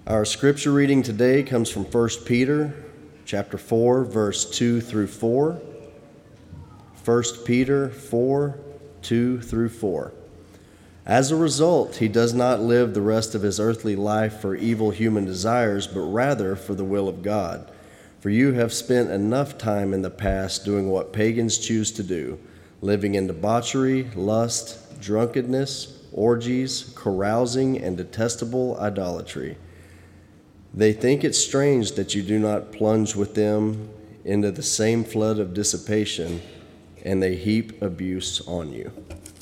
Our scripture reading today comes from 1 Peter chapter 4, verse 2 through 4. 1 Peter 4, 2 through 4. As a result, he does not live the rest of his earthly life for evil human desires, but rather for the will of God. For you have spent enough time in the past doing what pagans choose to do, living in debauchery, lust, drunkenness, orgies, carousing, and detestable idolatry. They think it strange that you do not plunge with them into the same flood of dissipation, and they heap abuse on you.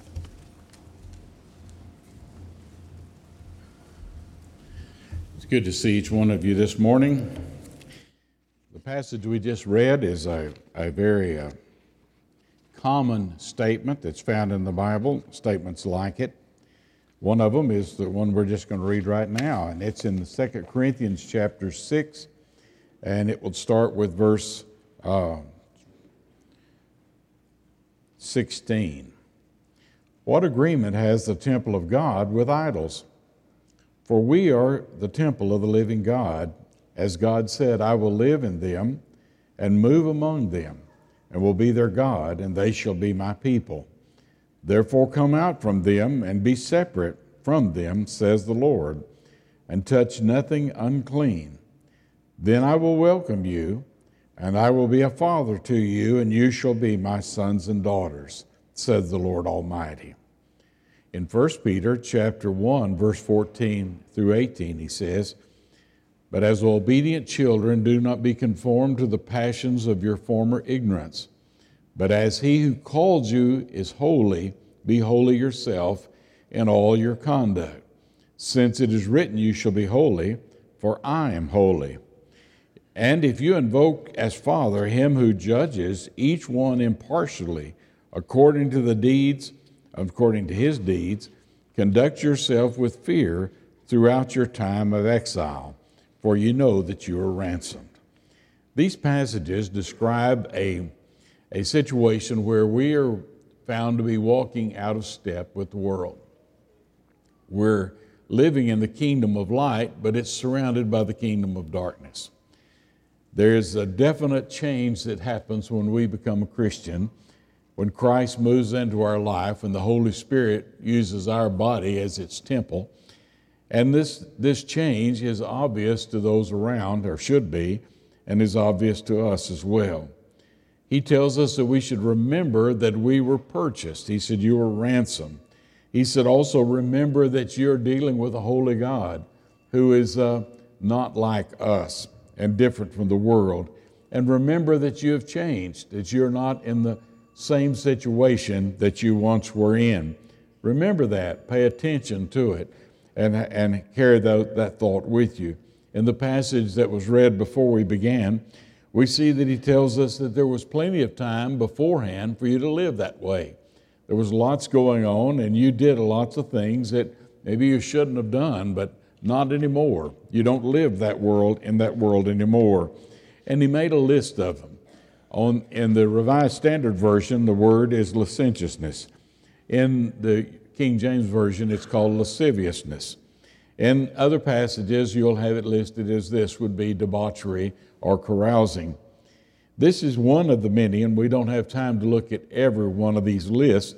It's good to see each one of you this morning. The passage we just read is a very common statement that's found in the Bible, statements like it. One of them is the one we're just going to read right now, and it's in 2 Corinthians chapter 6, and it will start with verse 16. What agreement has the temple of God with idols? For we are the temple of the living God. As God said, I will live in them and move among them, and will be their God, and they shall be my people. Therefore come out from them and be separate from them, says the Lord, and touch nothing unclean. Then I will welcome you, and I will be a father to you, and you shall be my sons and daughters, says the Lord Almighty. In 1 Peter chapter 1, verse 14 through 18, he says, But as obedient children, do not be conformed to the passions of your former ignorance. But as he who called you is holy, be holy yourself in all your conduct. Since it is written, you shall be holy, for I am holy. And if you invoke as Father him who judges each one impartially, according to his deeds, conduct yourself with fear throughout your time of exile, for you know that you are ransomed. These passages describe a situation where we are found to be walking out of step with the world. We're living in the kingdom of light, but it's surrounded by the kingdom of darkness. There's a definite change that happens when we become a Christian, when Christ moves into our life and the Holy Spirit uses our body as its temple. And this change is obvious to those around, or should be, and is obvious to us as well. He tells us that we should remember that we were purchased. He said, you were ransomed. He said, also remember that you're dealing with a holy God who is not like us and different from the world. And remember that you have changed, that you're not in the same situation that you once were in. Remember that. Pay attention to it and carry that thought with you. In the passage that was read before we began, we see that he tells us that there was plenty of time beforehand for you to live that way. There was lots going on, and you did lots of things that maybe you shouldn't have done, but not anymore. You don't live in that world anymore. And he made a list of them. In the Revised Standard Version, the word is licentiousness. In the King James Version, it's called lasciviousness. In other passages, you'll have it listed as this would be debauchery or carousing. This is one of the many, and we don't have time to look at every one of these lists,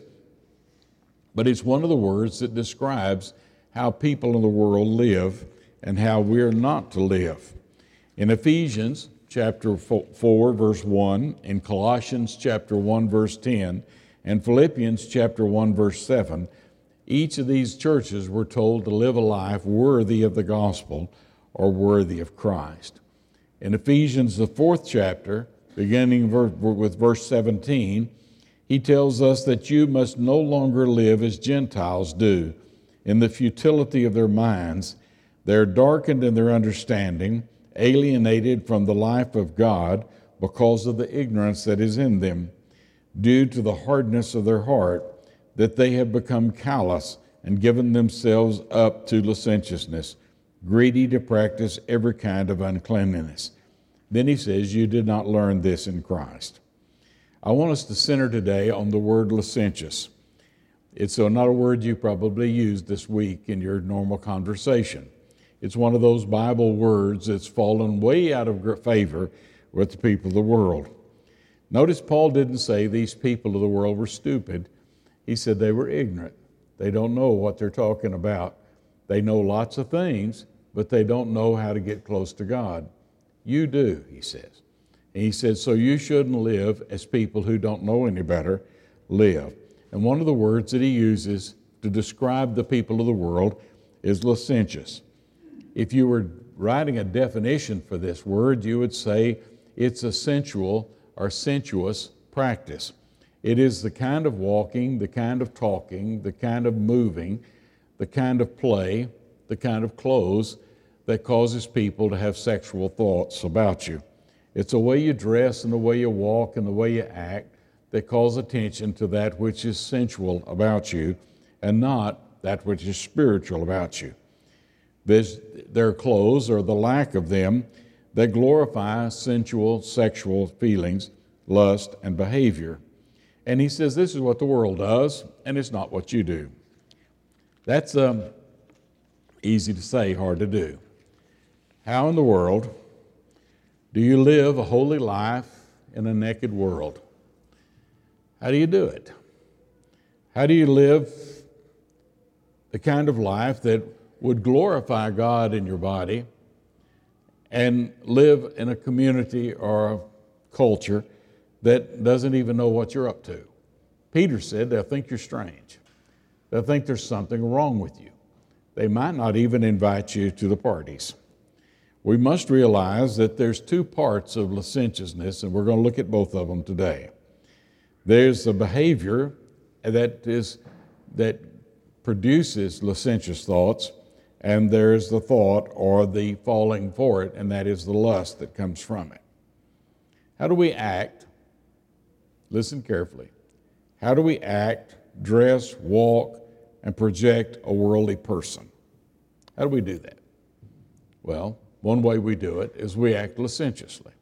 but it's one of the words that describes how people in the world live and how we're not to live. In Ephesians chapter 4, verse 1, in Colossians chapter 1, verse 10, and Philippians chapter 1, verse 7, each of these churches were told to live a life worthy of the gospel or worthy of Christ. In Ephesians, the 4th chapter, beginning with verse 17, he tells us that you must no longer live as Gentiles do, in the futility of their minds. They're darkened in their understanding, alienated from the life of God because of the ignorance that is in them, due to the hardness of their heart, that they have become callous and given themselves up to licentiousness, greedy to practice every kind of uncleanness. Then he says, you did not learn this in Christ. I want us to center today on the word licentious. It's not a word you probably used this week in your normal conversation. It's one of those Bible words that's fallen way out of favor with the people of the world. Notice Paul didn't say these people of the world were stupid. He said they were ignorant. They don't know what they're talking about. They know lots of things, but they don't know how to get close to God. You do, he says. And he said, so you shouldn't live as people who don't know any better live. And one of the words that he uses to describe the people of the world is licentious. If you were writing a definition for this word, you would say it's a sensual or sensuous practice. It is the kind of walking, the kind of talking, the kind of moving, the kind of play, the kind of clothes that causes people to have sexual thoughts about you. It's the way you dress and the way you walk and the way you act that calls attention to that which is sensual about you and not that which is spiritual about you. Their clothes or the lack of them that glorify sensual, sexual feelings, lust, and behavior. And he says this is what the world does, and it's not what you do. That's easy to say, hard to do. How in the world do you live a holy life in a naked world? How do you do it? How do you live the kind of life that would glorify God in your body and live in a community or a culture that doesn't even know what you're up to? Peter said they'll think you're strange. They'll think there's something wrong with you. They might not even invite you to the parties. We must realize that there's two parts of licentiousness, and we're going to look at both of them today. There's the behavior that produces licentious thoughts, and there's the thought or the falling for it, and that is the lust that comes from it. How do we act? Listen carefully. How do we act, dress, walk, and project a worldly person? How do we do that? Well, one way we do it is we act licentiously.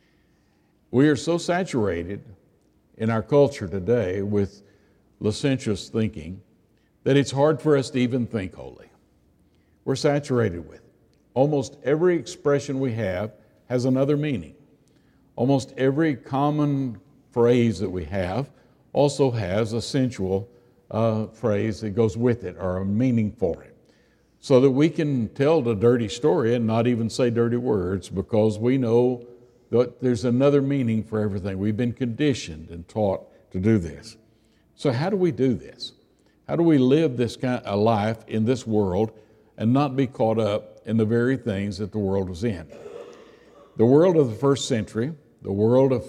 We are so saturated in our culture today with licentious thinking that it's hard for us to even think holy. We're saturated with it. Almost every expression we have has another meaning. Almost every common phrase that we have also has a sensual phrase that goes with it or a meaning for it. So that we can tell the dirty story and not even say dirty words because we know that there's another meaning for everything. We've been conditioned and taught to do this. So how do we do this? How do we live this kind of life in this world and not be caught up in the very things that the world was in? The world of the first century, the world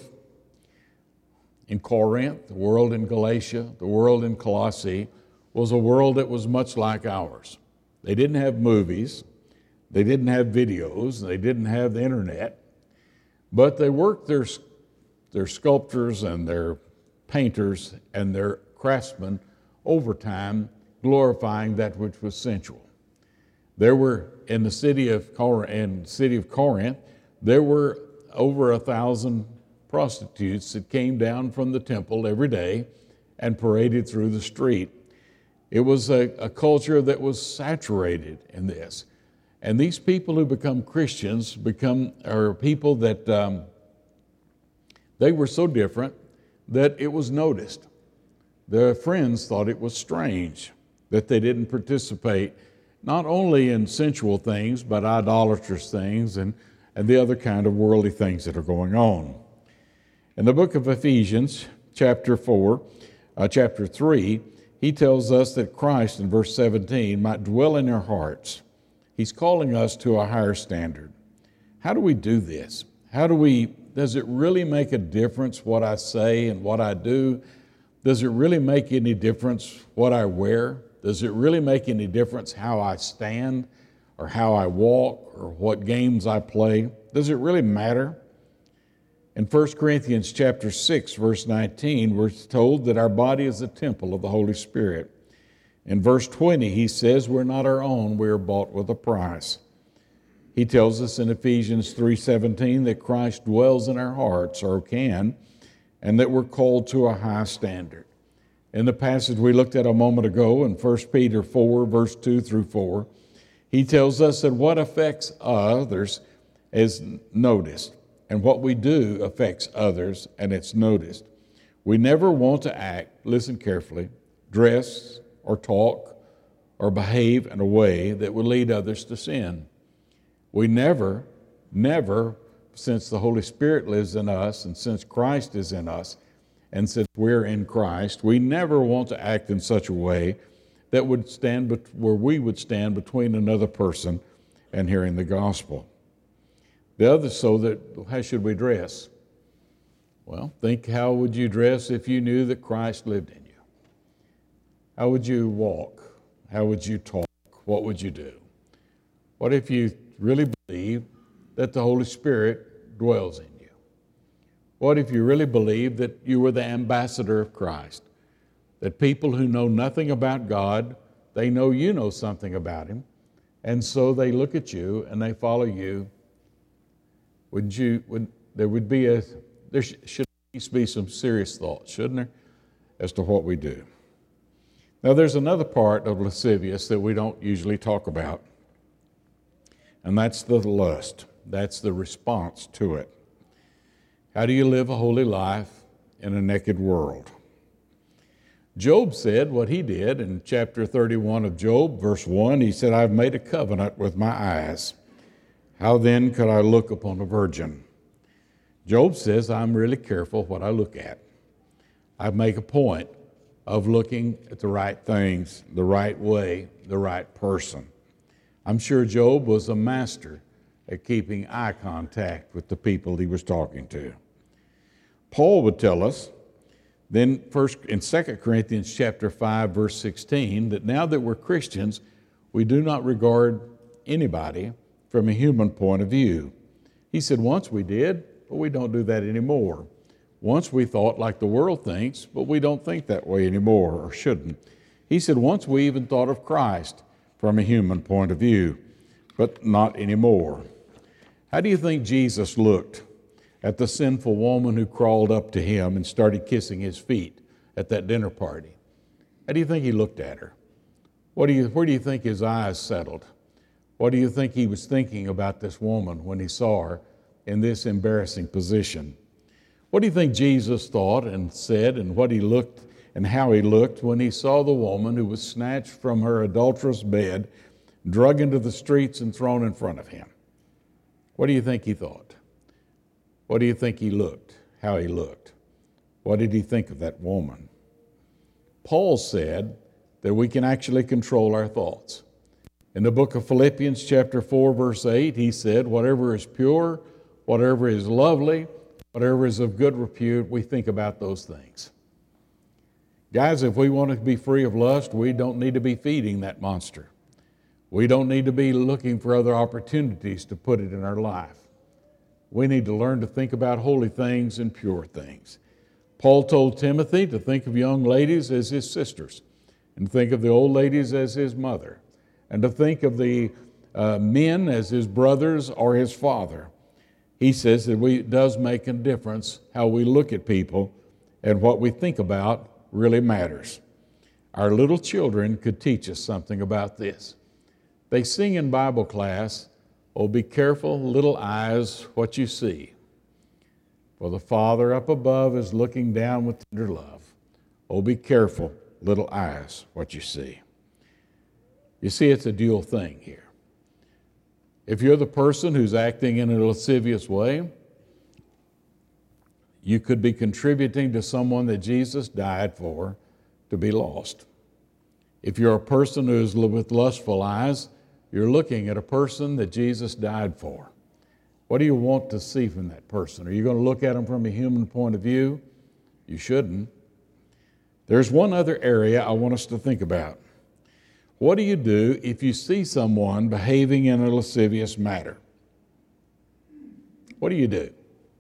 in Corinth, the world in Galatia, the world in Colossae, was a world that was much like ours. They didn't have movies, they didn't have videos, they didn't have the internet, but they worked their sculptors and their painters and their craftsmen overtime, glorifying that which was sensual. There were, in the city of Corinth, there were over 1,000 prostitutes that came down from the temple every day and paraded through the street. It was a culture that was saturated in this. And these people who become Christians are people that they were so different that it was noticed. Their friends thought it was strange that they didn't participate not only in sensual things, but idolatrous things and the other kind of worldly things that are going on. In the book of Ephesians, chapter 3, he tells us that Christ, in verse 17, might dwell in our hearts. He's calling us to a higher standard. How do we do this? Does it really make a difference what I say and what I do? Does it really make any difference what I wear? Does it really make any difference how I stand or how I walk or what games I play? Does it really matter? In 1 Corinthians chapter 6, verse 19, we're told that our body is a temple of the Holy Spirit. In verse 20, he says we're not our own, we are bought with a price. He tells us in Ephesians 3:17 that Christ dwells in our hearts, or can, and that we're called to a high standard. In the passage we looked at a moment ago in 1 Peter 4, verse 2 through 4, He tells us that what affects others is noticed, and what we do affects others, and it's noticed. We never want to act, listen carefully, dress or talk or behave in a way that will lead others to sin. We never, since the Holy Spirit lives in us and since Christ is in us, and since we're in Christ, we never want to act in such a way that would stand where we would stand between another person and hearing the gospel. The other, how should we dress? Well, think, how would you dress if you knew that Christ lived in you? How would you walk? How would you talk? What would you do? What if you really believe that the Holy Spirit dwells in you? What if you really believe that you were the ambassador of Christ? That people who know nothing about God, they know you know something about Him, and so they look at you and they follow you. There should be some serious thought, shouldn't there, as to what we do. Now, there's another part of lascivious that we don't usually talk about, and that's the lust. That's the response to it. How do you live a holy life in a naked world? Job said what he did in chapter 31 of Job, verse 1. He said, I've made a covenant with my eyes. How then could I look upon a virgin? Job says, I'm really careful what I look at. I make a point of looking at the right things, the right way, the right person. I'm sure Job was a master at keeping eye contact with the people he was talking to. Paul would tell us, then in 2 Corinthians chapter 5, verse 16, that now that we're Christians, we do not regard anybody from a human point of view. He said, once we did, but we don't do that anymore. Once we thought like the world thinks, but we don't think that way anymore, or shouldn't. He said, once we even thought of Christ from a human point of view, but not anymore. How do you think Jesus looked at the sinful woman who crawled up to him and started kissing his feet at that dinner party? How do you think he looked at her? Where do you think his eyes settled? What do you think he was thinking about this woman when he saw her in this embarrassing position? What do you think Jesus thought and said, and what he looked and how he looked when he saw the woman who was snatched from her adulterous bed, dragged into the streets and thrown in front of him? What do you think he thought? What do you think he looked? How he looked? What did he think of that woman? Paul said that we can actually control our thoughts. In the book of Philippians chapter 4, verse 8, he said, whatever is pure, whatever is lovely, whatever is of good repute, we think about those things. Guys, if we want to be free of lust, we don't need to be feeding that monster. We don't need to be looking for other opportunities to put it in our life. We need to learn to think about holy things and pure things. Paul told Timothy to think of young ladies as his sisters, and think of the old ladies as his mother, and to think of the men as his brothers or his father. He says that it does make a difference how we look at people, and what we think about really matters. Our little children could teach us something about this. They sing in Bible class, oh, be careful, little eyes, what you see. For the Father up above is looking down with tender love. Oh, be careful, little eyes, what you see. You see, it's a dual thing here. If you're the person who's acting in a lascivious way, you could be contributing to someone that Jesus died for to be lost. If you're a person who is with lustful eyes, you're looking at a person that Jesus died for. What do you want to see from that person? Are you going to look at them from a human point of view? You shouldn't. There's one other area I want us to think about. What do you do if you see someone behaving in a lascivious manner? What do you do?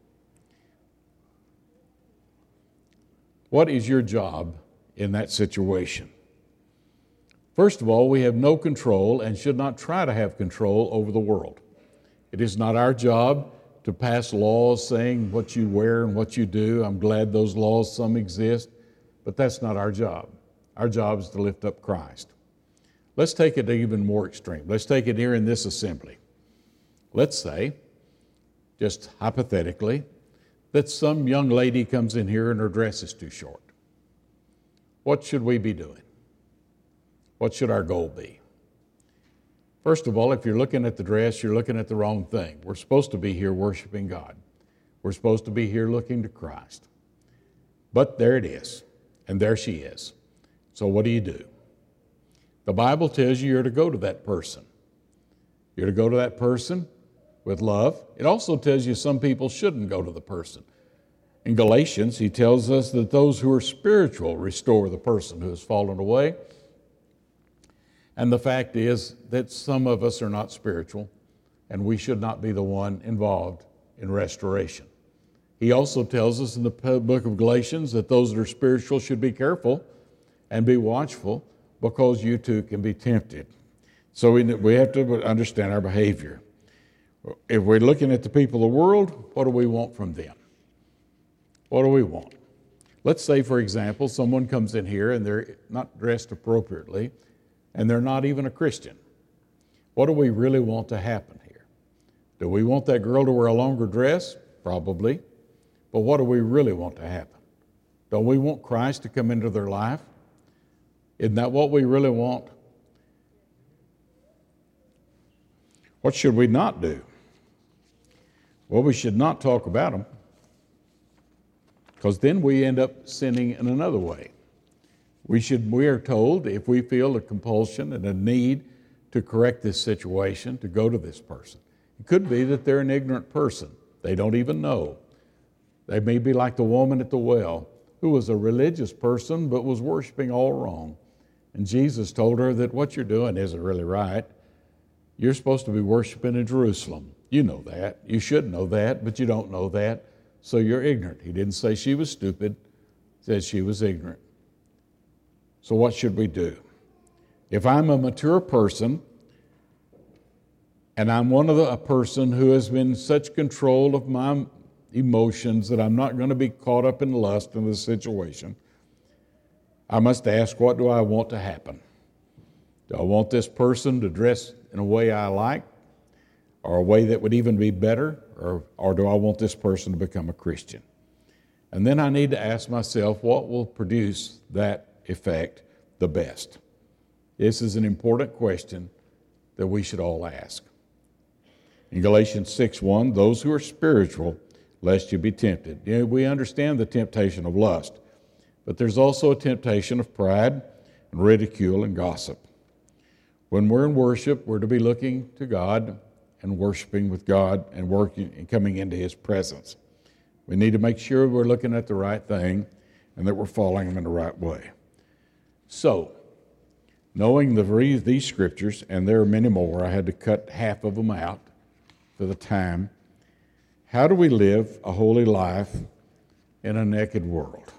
What is your job in that situation? First of all, we have no control and should not try to have control over the world. It is not our job to pass laws saying what you wear and what you do. I'm glad those laws, some exist, but that's not our job. Our job is to lift up Christ. Let's take it even more extreme. Let's take it here in this assembly. Let's say, just hypothetically, that some young lady comes in here and her dress is too short. What should we be doing? What should our goal be? First of all, if you're looking at the dress, you're looking at the wrong thing. We're supposed to be here worshiping God. We're supposed to be here looking to Christ. But there it is, and there she is. So what do? The Bible tells you you're to go to that person. You're to go to that person with love. It also tells you some people shouldn't go to the person. In Galatians, he tells us that those who are spiritual restore the person who has fallen away. And the fact is that some of us are not spiritual, and we should not be the one involved in restoration. He also tells us in the book of Galatians that those that are spiritual should be careful and be watchful, because you too can be tempted. So we have to understand our behavior. If we're looking at the people of the world, what do we want from them? What do we want? Let's say, for example, someone comes in here and they're not dressed appropriately, and they're not even a Christian. What do we really want to happen here? Do we want that girl to wear a longer dress? Probably. But what do we really want to happen? Don't we want Christ to come into their life? Isn't that what we really want? What should we not do? Well, we should not talk about them, because then we end up sinning in another way. We are told, if we feel a compulsion and a need to correct this situation, to go to this person. It could be that they're an ignorant person. They don't even know. They may be like the woman at the well, who was a religious person but was worshiping all wrong. And Jesus told her that what you're doing isn't really right. You're supposed to be worshiping in Jerusalem. You know that. You should know that, but you don't know that, so you're ignorant. He didn't say she was stupid. He said she was ignorant. So what should we do? If I'm a mature person and I'm a person who has been in such control of my emotions that I'm not going to be caught up in lust in this situation, I must ask, what do I want to happen? Do I want this person to dress in a way I like, or a way that would even be better, or do I want this person to become a Christian? And then I need to ask myself, what will produce that effect the best? This is an important question that we should all ask. In Galatians 6:1, those who are spiritual, lest you be tempted. You know, we understand the temptation of lust, but there's also a temptation of pride and ridicule and gossip. When we're in worship, we're to be looking to God and worshiping with God and working and coming into His presence. We need to make sure we're looking at the right thing and that we're following Him in the right way. So, knowing these scriptures, and there are many more, I had to cut half of them out for the time. How do we live a holy life in a naked world?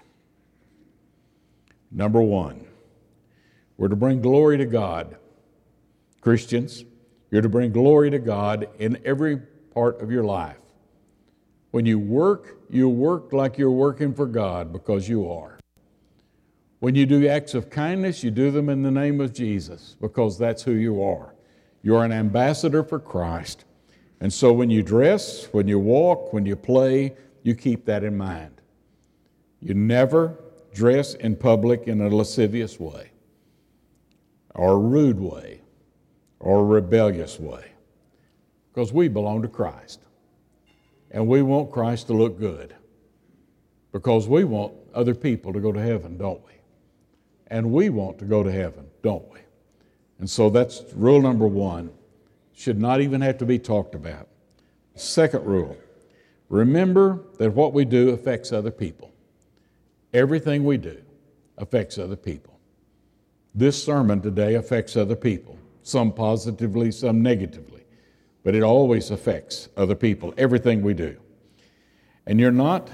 Number one, we're to bring glory to God. Christians, you're to bring glory to God in every part of your life. When you work like you're working for God, because you are. When you do acts of kindness, you do them in the name of Jesus, because that's who you are. You're an ambassador for Christ. And so when you dress, when you walk, when you play, you keep that in mind. You never dress in public in a lascivious way, or a rude way, or a rebellious way, because we belong to Christ. And we want Christ to look good, because we want other people to go to heaven, don't we? And we want to go to heaven, don't we? And so that's rule number one. Should not even have to be talked about. Second rule, remember that what we do affects other people. Everything we do affects other people. This sermon today affects other people, some positively, some negatively, but it always affects other people, everything we do. And you're not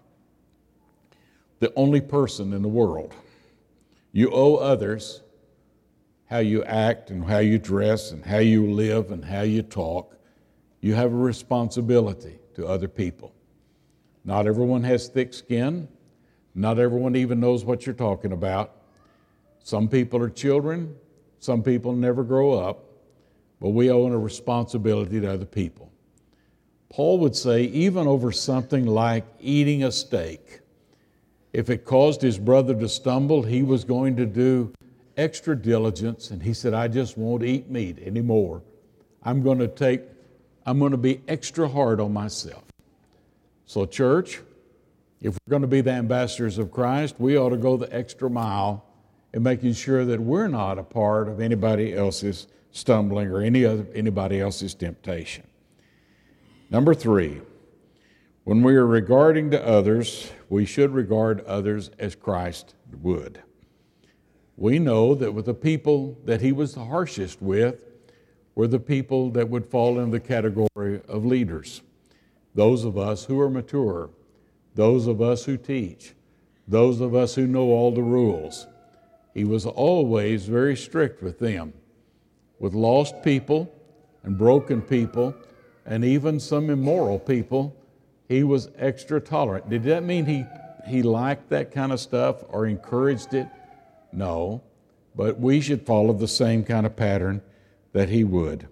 the only person in the world. You owe others how you act and how you dress and how you live and how you talk. You have a responsibility to other people. Not everyone has thick skin. Not everyone even knows what you're talking about. Some people are children. Some people never grow up, but we owe a responsibility to other people. Paul would say, even over something like eating a steak, if it caused his brother to stumble, he was going to do extra diligence, and he said, I just won't eat meat anymore. I'm going to be extra hard on myself. So church, if we're going to be the ambassadors of Christ, we ought to go the extra mile in making sure that we're not a part of anybody else's stumbling or anybody else's temptation. Number 3, when we are regarding to others, we should regard others as Christ would. We know that with the people that he was the harshest with were the people that would fall in the category of leaders. Those of us who are mature, those of us who teach, those of us who know all the rules. He was always very strict with them. With lost people and broken people and even some immoral people, he was extra tolerant. Did that mean he liked that kind of stuff or encouraged it? No, but we should follow the same kind of pattern that he would.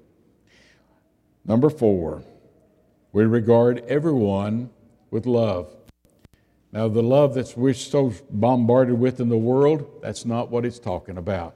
Number 4, we regard everyone with love. Now, the love that we're so bombarded with in the world, that's not what it's talking about.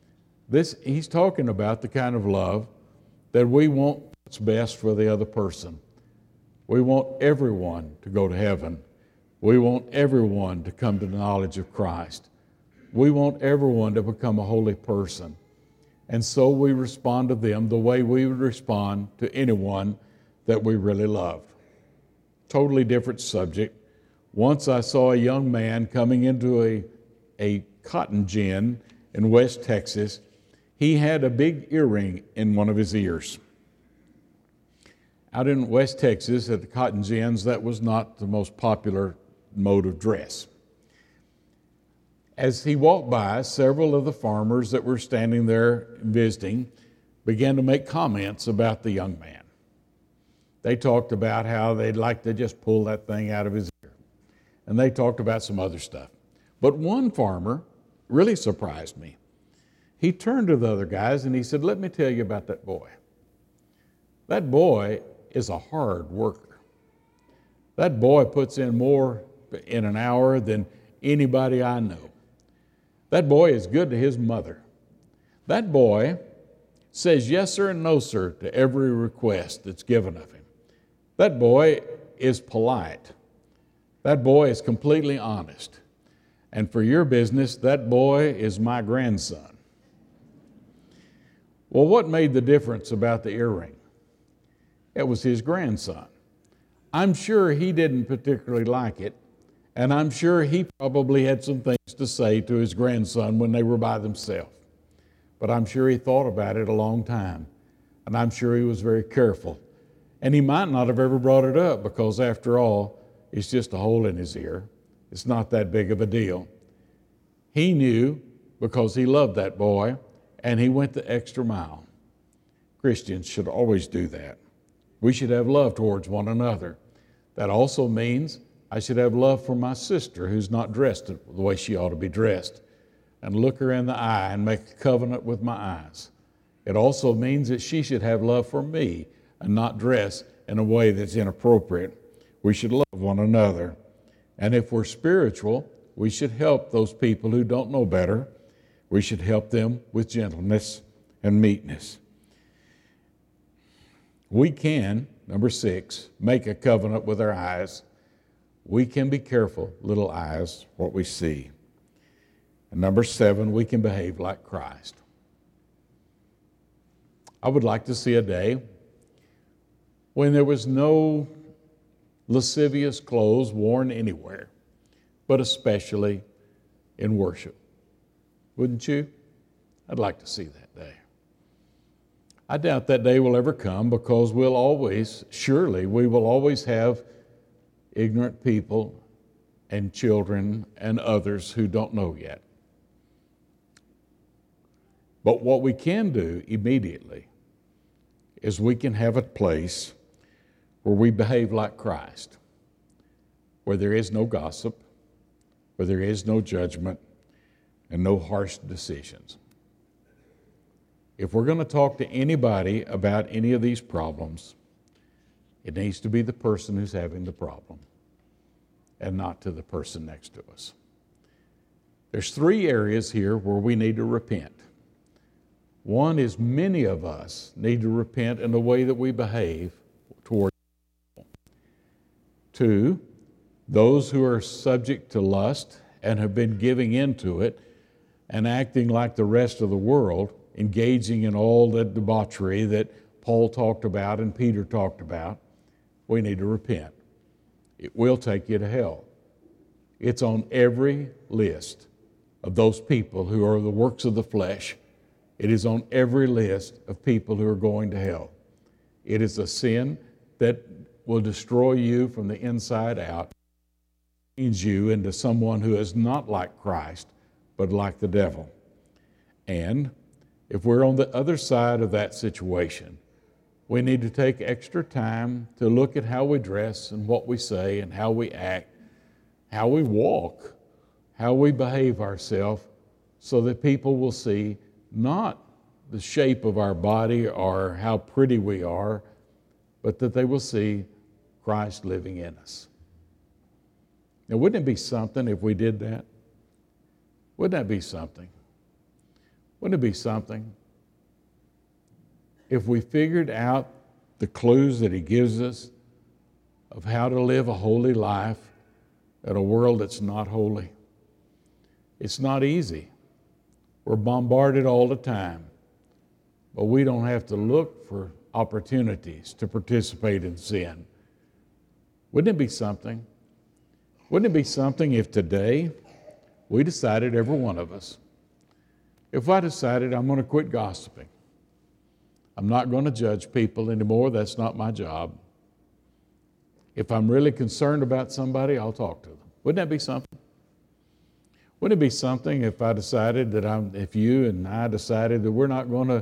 He's talking about the kind of love that we want what's best for the other person. We want everyone to go to heaven. We want everyone to come to the knowledge of Christ. We want everyone to become a holy person. And so we respond to them the way we would respond to anyone that we really loved. Totally different subject. Once I saw a young man coming into a cotton gin in West Texas. He had a big earring in one of his ears. Out in West Texas at the cotton gins, that was not the most popular mode of dress. As he walked by, several of the farmers that were standing there visiting began to make comments about the young man. They talked about how they'd like to just pull that thing out of his ear. And they talked about some other stuff. But one farmer really surprised me. He turned to the other guys and he said, "Let me tell you about that boy. That boy is a hard worker. That boy puts in more in an hour than anybody I know. That boy is good to his mother. That boy says yes sir and no sir to every request that's given of him. That boy is polite. That boy is completely honest. And for your business, that boy is my grandson." Well, what made the difference about the earring? It was his grandson. I'm sure he didn't particularly like it, and I'm sure he probably had some things to say to his grandson when they were by themselves. But I'm sure he thought about it a long time, and I'm sure he was very careful. And he might not have ever brought it up because, after all, it's just a hole in his ear. It's not that big of a deal. He knew because he loved that boy, and he went the extra mile. Christians should always do that. We should have love towards one another. That also means I should have love for my sister who's not dressed the way she ought to be dressed, and look her in the eye and make a covenant with my eyes. It also means that she should have love for me and not dress in a way that's inappropriate. We should love one another. And if we're spiritual, we should help those people who don't know better. We should help them with gentleness and meekness. We can, number 6, make a covenant with our eyes. We can be careful, little eyes, what we see. And number 7, we can behave like Christ. I would like to see a day when there was no lascivious clothes worn anywhere, but especially in worship. Wouldn't you? I'd like to see that day. I doubt that day will ever come because we will always have ignorant people and children and others who don't know yet. But what we can do immediately is we can have a place where we behave like Christ, where there is no gossip, where there is no judgment, and no harsh decisions. If we're going to talk to anybody about any of these problems, it needs to be the person who's having the problem and not to the person next to us. There's 3 areas here where we need to repent. One is many of us need to repent in the way that we behave toward people. 2, those who are subject to lust and have been giving into it and acting like the rest of the world, engaging in all the debauchery that Paul talked about and Peter talked about, we need to repent. It will take you to hell. It's on every list of those people who are the works of the flesh. It is on every list of people who are going to hell. It is a sin that will destroy you from the inside out, change you into someone who is not like Christ, but like the devil. And if we're on the other side of that situation, we need to take extra time to look at how we dress and what we say and how we act, how we walk, how we behave ourselves, so that people will see not the shape of our body or how pretty we are, but that they will see Christ living in us. Now, wouldn't it be something if we did that? Wouldn't that be something? Wouldn't it be something if we figured out the clues that He gives us of how to live a holy life in a world that's not holy? It's not easy. We're bombarded all the time, but we don't have to look for opportunities to participate in sin. Wouldn't it be something? Wouldn't it be something if today we decided, every one of us, if I decided I'm going to quit gossiping, I'm not going to judge people anymore, that's not my job. If I'm really concerned about somebody, I'll talk to them. Wouldn't that be something? Wouldn't it be something if I decided that if you and I decided that we're not going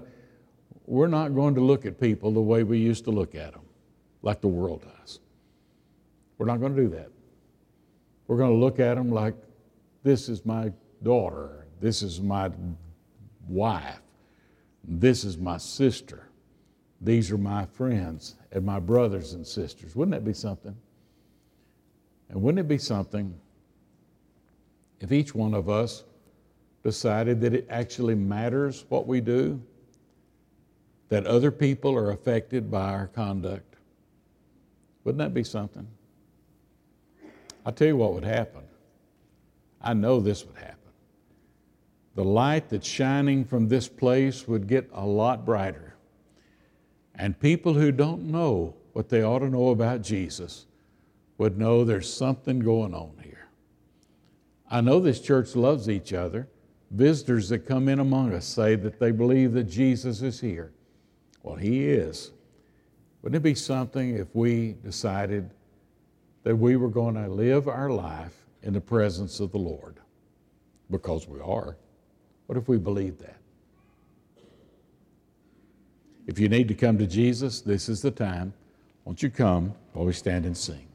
to look at people the way we used to look at them, like the world does. We're not going to do that. We're going to look at them like, this is my daughter, this is my wife, this is my sister, these are my friends and my brothers and sisters. Wouldn't that be something? And wouldn't it be something if each one of us decided that it actually matters what we do, that other people are affected by our conduct? Wouldn't that be something? I'll tell you what would happen. I know this would happen. The light that's shining from this place would get a lot brighter. And people who don't know what they ought to know about Jesus would know there's something going on here. I know this church loves each other. Visitors that come in among us say that they believe that Jesus is here. Well, He is. Wouldn't it be something if we decided that we were going to live our life in the presence of the Lord? Because we are. What if we believe that? If you need to come to Jesus, this is the time. Won't you come while we stand and sing?